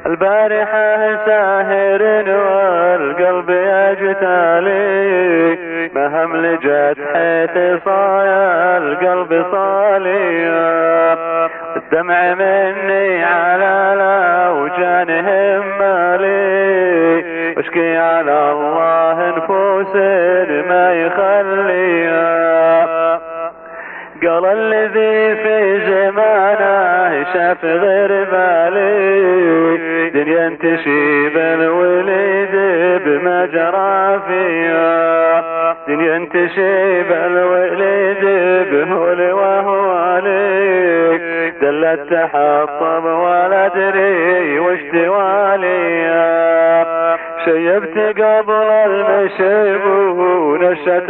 البارحة ساهر والقلب يجتالي، مهم لجت حيث صايا القلب صاليا، الدمع مني على الاوجان همالي، واشكي على الله نفوس ما يخليها. قال الذي في زمانه شاف غير بالي، دنيا تشيب الوليد بما جرى فيها، دنيا تشيب الوليد بهول وهوالي، دلت تحطم ولا ادري وش تواليها، شيبت قبل المشيب ونشت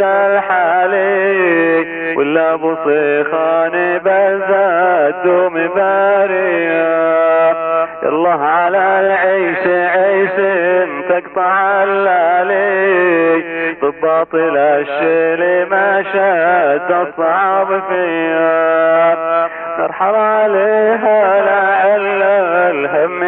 الحالي، ولا بصيخاني بزاد دوم باريا، يالله على العيش عيش تقطع اللالي، ضباط الشيل ما شد الصعب فيها، نرحل عليها لعل الهم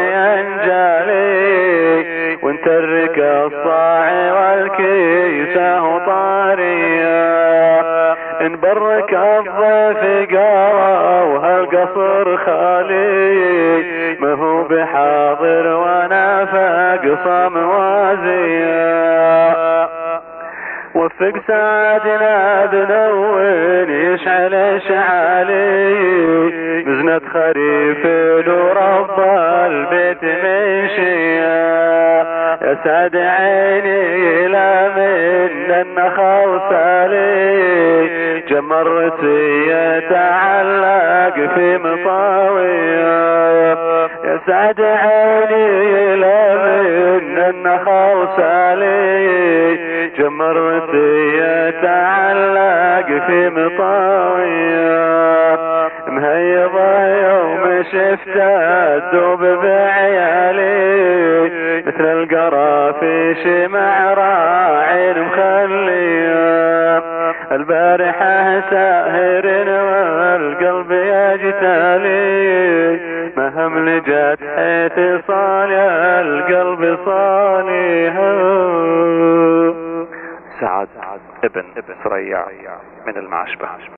ينجالي، وانت الركا الصاعي والكيسة طارية، ان برك الضيف قارا وهالقصر خالي، ما هو بحاضر وانا فاقصى موازيا، وفق سعدنا بنون يشعل اشعالي، مزنة خريف ورب البيت منشيا، يا سعد عيني لا من النخل سالي، جمرتي يتعلق في مطاوية، يا سعد عيني لا من النخل سالي، جمرتي يتعلق في مطاوية، مهيضة يوم شفته تدوب بعيالي، مثل القرافيش مع راعي مخلية، البارحة ساهر والقلب يجتالي، مهم لجت حيث صانع القلب صانيها. سعد ابن ثريا من المعشبة.